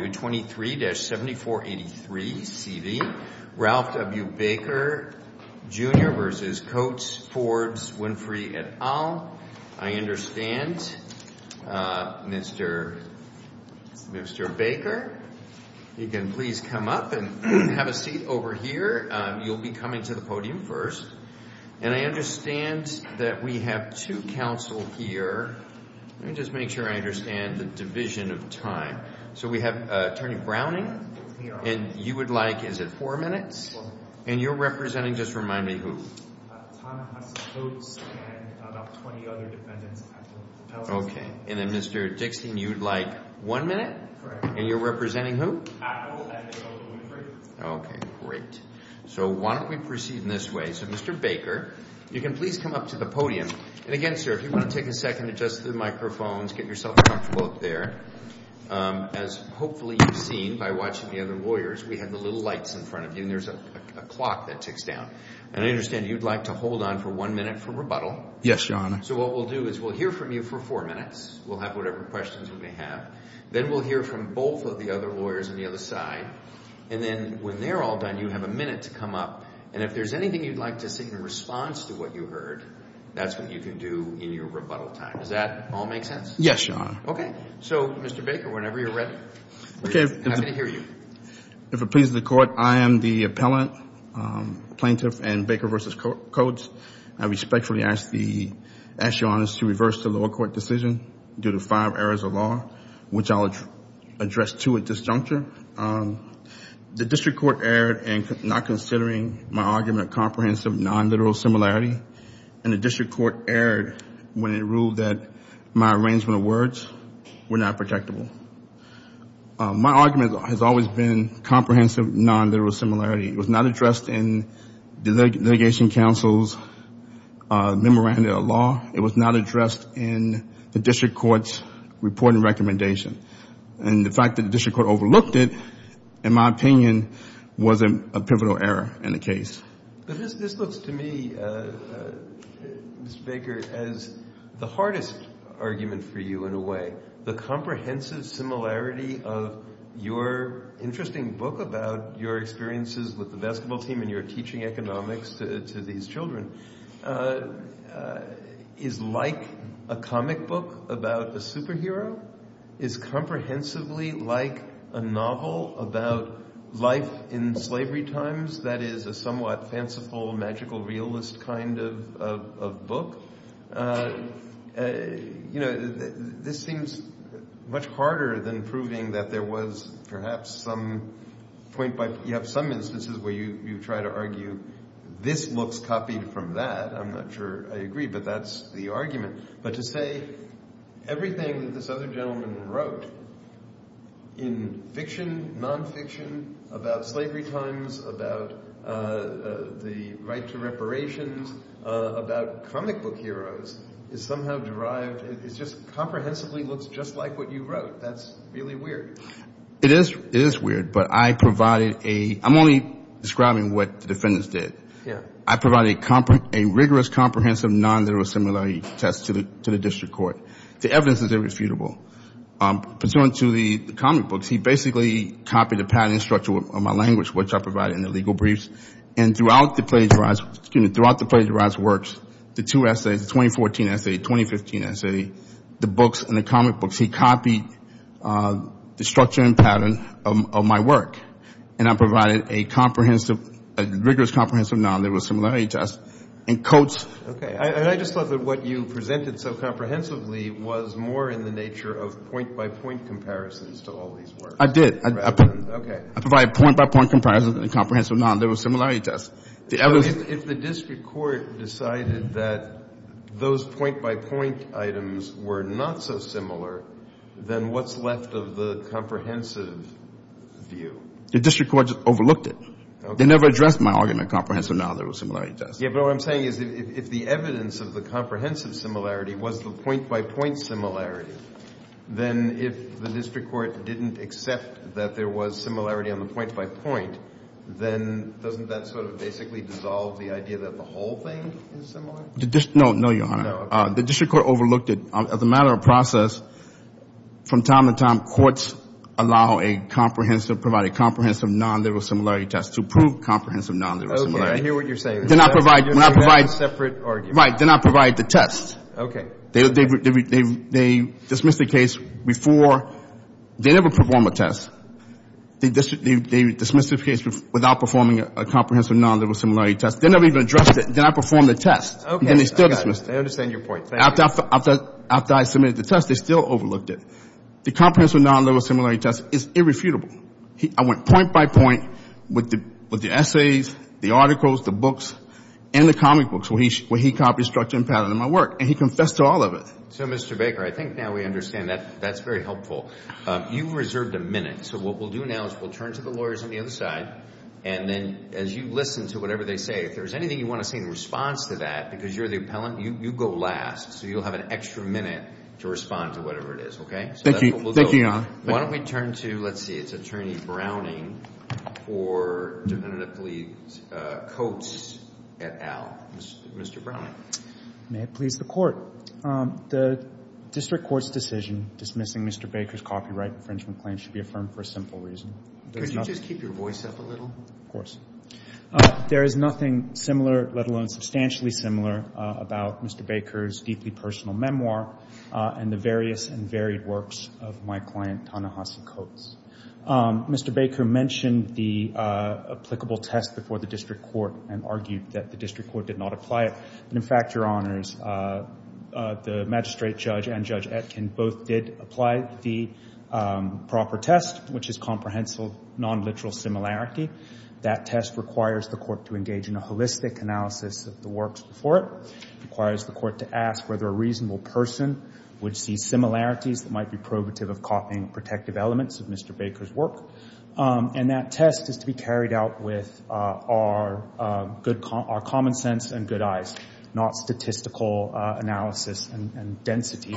to 23-7483 CV, Ralph W. Baker, Jr. versus Coates, Forbes, Winfrey et al. I understand, Mr. Baker, you can please come up and have a seat over here. You'll be coming to the podium first. And I understand that we have two counsel here. Let me just make sure I understand the division of time. So we have Attorney Browning, and you would like, is it 4 minutes? And you're representing, just remind me who? Ta-Nehisi Coates and about 20 other defendants. Okay. And then Mr. Dixon, you'd like 1 minute? Correct. And you're representing who? Apple and Winfrey. Okay, great. So why don't we proceed in this way? So Mr. Baker, you can please come up to the podium. And again, sir, if you want to take a second, adjust the microphones, get yourself comfortable up there. As hopefully you've seen by watching the other lawyers, we have the little lights in front of you, and there's a clock that ticks down. And I understand you'd like to hold on for 1 minute for rebuttal. Yes, Your Honor. So what we'll do is we'll hear from you for 4 minutes. We'll have whatever questions we may have. Then we'll hear from both of the other lawyers on the other side. And then when they're all done, you have a minute to come up. And if there's anything you'd like to say in response to what you heard, that's what you can do in your rebuttal time. Does that all make sense? Yes, Your Honor. Okay. So, Mr. Baker, whenever you're ready, we're happy to hear you. If it pleases the Court, I am the appellant, plaintiff, and Baker v. Coates. I respectfully ask Your Honors to reverse the lower court decision due to 5 errors of law, which I'll address 2 at this juncture. The district court erred in not considering my argument of comprehensive non-literal similarity, and the district court erred when it ruled that my arrangement of words were not protectable. My argument has always been comprehensive non-literal similarity. It was not addressed in the litigation counsel's memoranda of law. It was not addressed in the district court's report and recommendation. And the fact that the district court overlooked it, in my opinion, was a pivotal error in the case. But this looks to me, Mr. Baker, as the hardest argument for you in a way. The comprehensive similarity of your interesting book about your experiences with the basketball team and your teaching economics to these children is like a comic book about a superhero, is comprehensively like a novel about life in slavery times that is a somewhat fanciful, magical, realist kind of book. This seems much harder than proving that there was perhaps some point by, you have some instances where you try to argue this looks copied from that. I'm not sure I agree, but that's the argument. But to say everything that this other gentleman wrote in fiction, nonfiction, about slavery times, about the right to reparations, about comic book heroes, is somehow derived. It just comprehensively looks just like what you wrote. That's really weird. It is weird, but I provided I'm only describing what the defendants did. Yeah. I provided a rigorous, comprehensive, non-literal similarity test to the district court. The evidence is irrefutable. Pursuant to the comic books, he basically copied the pattern structure of my language, which I provided in the legal briefs. And throughout the plagiarized works, the 2 essays, the 2014 essay, 2015 essay, the books and the comic books, he copied the structure and pattern of my work. And I provided a rigorous, comprehensive, non-literal similarity test. And Coates. Okay. I just thought that what you presented so comprehensively was more in the nature of point-by-point comparisons to all these works. I did. Okay. I provided point-by-point comparisons and comprehensive, non-literal similarity tests. If the district court decided that those point-by-point items were not so similar, then what's left of the comprehensive view? The district court just overlooked it. Okay. They never addressed my argument of comprehensive, non-literal similarity test. Yeah, but what I'm saying is if the evidence of the comprehensive similarity was the point-by-point similarity, then if the district court didn't accept that there was similarity on the point-by-point, then doesn't that sort of basically dissolve the idea that the whole thing is similar? No, Your Honor. No, okay. The district court overlooked it. As a matter of process, from time to time, courts provide a comprehensive non-literal similarity test to prove comprehensive non-literal similarity. Okay, I hear what you're saying. Then I provide a separate argument. Right. Then I provide the test. Okay. They dismissed the case before. They never perform a test. They dismissed the case without performing a comprehensive non-literal similarity test. They never even addressed it. Then I performed the test. Okay. And then they still dismissed it. I understand your point. Thank you. After I submitted the test, they still overlooked it. The comprehensive non-literal similarity test is irrefutable. I went point by point with the essays, the articles, the books, and the comic books where he copied structure and pattern in my work, and he confessed to all of it. So, Mr. Baker, I think now we understand that. That's very helpful. You've reserved a minute, so what we'll do now is we'll turn to the lawyers on the other side, and then as you listen to whatever they say, if there's anything you want to say in response to that, because you're the appellant, you go last, so you'll have an extra minute to respond to whatever it is, okay? So Thank you. We'll Thank you, Your Honor. Why don't we turn to, let's see, it's Attorney Browning for definitively Coates et al. Mr. Browning. May it please the Court. The district court's decision dismissing Mr. Baker's copyright infringement claim should be affirmed for a simple reason. Could you just keep your voice up a little? Of course. There is nothing similar, let alone substantially similar, about Mr. Baker's deeply personal memoir and the various and varied works of my client, Ta-Nehisi Coates. Mr. Baker mentioned the applicable test before the district court and argued that the district court did not apply it. But in fact, Your Honors, the magistrate judge and Judge Etkin both did apply the proper test, which is comprehensive non-literal similarity. That test requires the court to engage in a holistic analysis of the works before it. It requires the court to ask whether a reasonable person would see similarities that might be probative of copying protective elements of Mr. Baker's work. And that test is to be carried out with our common sense and good eyes, not statistical analysis and density.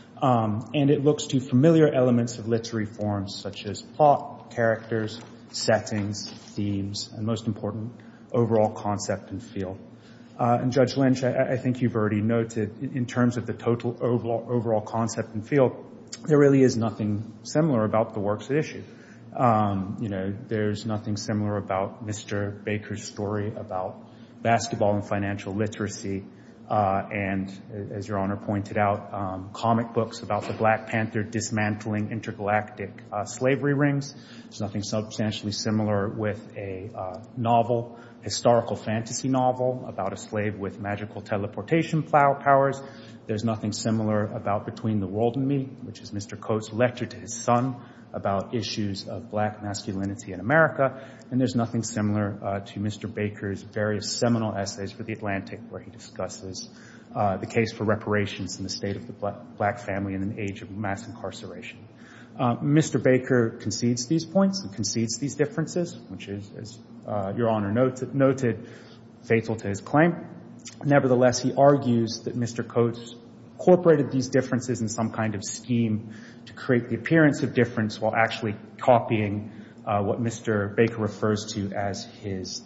And it looks to familiar elements of literary forms such as plot, characters, settings, themes, and most important, overall concept and feel. And Judge Lynch, I think you've already noted, in terms of the total overall concept and feel, there really is nothing similar about the works at issue. There's nothing similar about Mr. Baker's story about basketball and financial literacy, and, as Your Honor pointed out, comic books about the Black Panther dismantling intergalactic slavery rings. There's nothing substantially similar with a novel, historical fantasy novel about a slave with magical teleportation powers. There's nothing similar about Between the World and Me, which is Mr. Coates' lecture to his son about issues of black masculinity in America. And there's nothing similar to Mr. Baker's various seminal essays for The Atlantic, where he discusses the case for reparations in the state of the black family in an age of mass incarceration. Mr. Baker concedes these points and concedes these differences, which is, as Your Honor noted, faithful to his claim. Nevertheless, he argues that Mr. Coates incorporated these differences in some kind of scheme to create the appearance of difference while actually copying what Mr. Baker refers to as his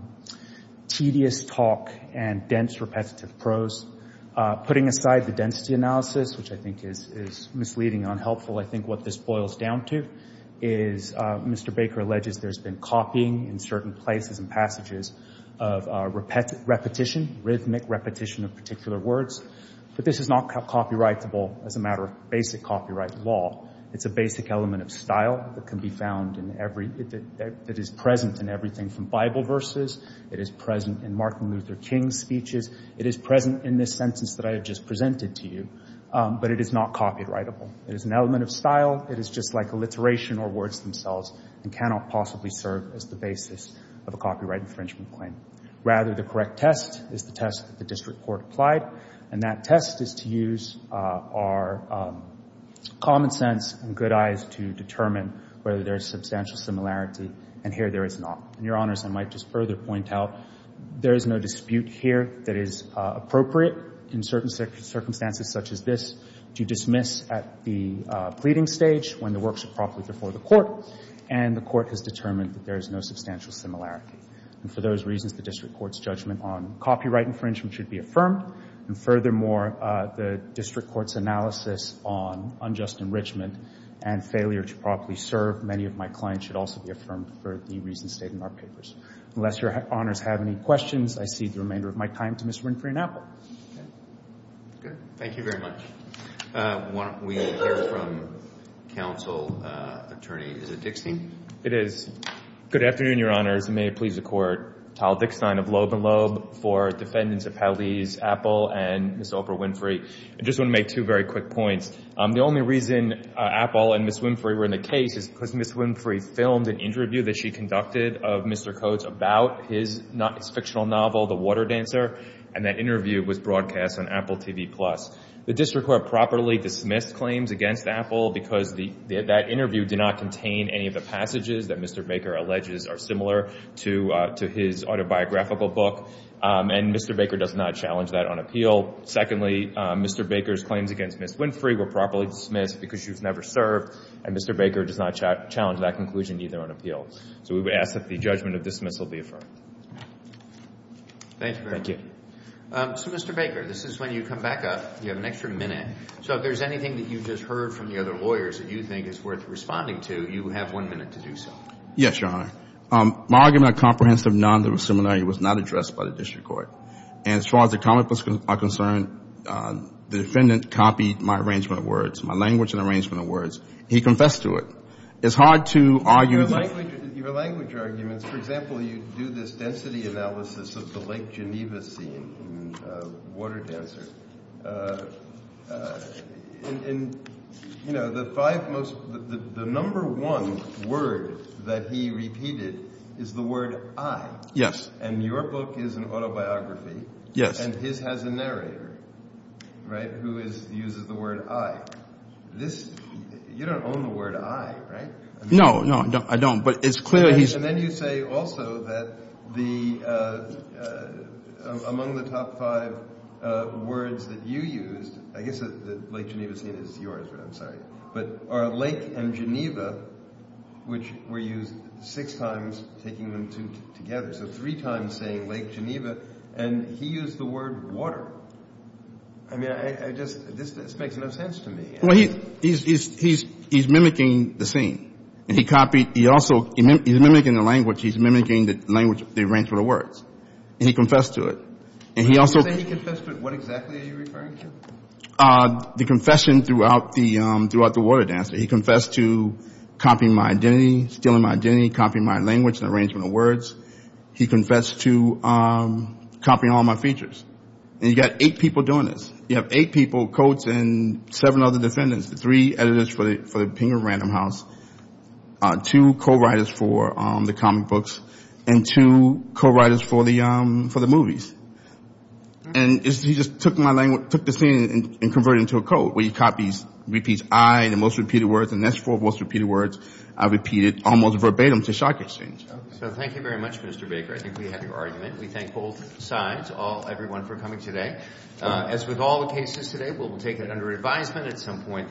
tedious talk and dense repetitive prose. Putting aside the density analysis, which I think is misleading and unhelpful, I think what this boils down to is Mr. Baker alleges there's been copying in certain places and passages of repetition, rhythmic repetition of particular words. But this is not copyrightable as a matter of basic copyright law. It's a basic element of style that can be found in that is present in everything from Bible verses. It is present in Martin Luther King's speeches. It is present in this sentence that I have just presented to you. But it is not copyrightable. It is an element of style. It is just like alliteration or words themselves and cannot possibly serve as the basis of a copyright infringement claim. Rather, the correct test is the test that the district court applied, and that test is to use our common sense and good eyes to determine whether there is substantial similarity, and here there is not. And, Your Honors, I might just further point out there is no dispute here that is appropriate in certain circumstances such as this to dismiss at the pleading stage when the works are properly before the court, and the court has determined that there is no substantial similarity. And for those reasons, the district court's judgment on copyright infringement should be affirmed. And furthermore, the district court's analysis on unjust enrichment and failure to properly serve many of my clients should also be affirmed for the reasons stated in our papers. Unless Your Honors have any questions, I cede the remainder of my time to Ms. Winfrey and Apple. Okay. Good. Thank you very much. Why don't we hear from counsel, attorney, is it Dickstein? It is. Good afternoon, Your Honors, and may it please the Court. Tal Dickstein of Loeb & Loeb for defendants appellees Apple and Ms. Oprah Winfrey. I just want to make two very quick points. The only reason Apple and Ms. Winfrey were in the case is because Ms. Winfrey filmed an interview that she conducted of Mr. Coates about his fictional novel, The Water Dancer, and that interview was broadcast on Apple TV+. The district court properly dismissed claims against Apple because that interview did not contain any of the passages that Mr. Baker alleges are similar to his autobiographical book, and Mr. Baker does not challenge that on appeal. Secondly, Mr. Baker's claims against Ms. Winfrey were properly dismissed because she was never served, and Mr. Baker does not challenge that conclusion either on appeal. So we would ask that the judgment of dismissal be affirmed. Thank you very much. Thank you. So, Mr. Baker, this is when you come back up. You have an extra minute. So if there's anything that you just heard from the other lawyers that you think is worth responding to, you have 1 minute to do so. Yes, Your Honor. My argument of comprehensive non-literal similarity was not addressed by the district court. And as far as the comic books are concerned, the defendant copied my arrangement of words, my language and arrangement of words. He confessed to it. It's hard to argue. Your language arguments, for example, you do this density analysis of the Lake Geneva scene in Water Dancer. And you know, the number one word that he repeated is the word I. Yes. And your book is an autobiography. Yes. And his has a narrator, right, who uses the word I. You don't own the word I, right? I mean, no, I don't. But it's clear And then you say also that among the top 5 words that you used, I guess the Lake Geneva scene is yours, right? I'm sorry. But are Lake and Geneva, which were used 6 times, taking them together. So 3 times saying Lake Geneva, and he used the word water. I mean, this makes no sense to me. Well, he's mimicking the scene. And he's mimicking the language. He's mimicking the language, the arrangement of words. And he confessed to it. And he also. You say he confessed to it. What exactly are you referring to? The confession throughout the Water Dancer. He confessed to copying my identity, stealing my identity, copying my language and arrangement of words. He confessed to copying all my features. And you got 8 people doing this. You have 8 people, Coates and 7 other defendants, the 3 editors for the Penguin Random House, 2 co-writers for the comic books, and 2 co-writers for the movies. And he just took my language, took the scene and converted it into a code where he repeats I, the most repeated words, and next 4 most repeated words I repeated almost verbatim to Shock Exchange. So thank you very much, Mr. Baker. I think we have your argument. We thank both sides, everyone for coming today. As with all the cases today, we'll take it under advisement at some point.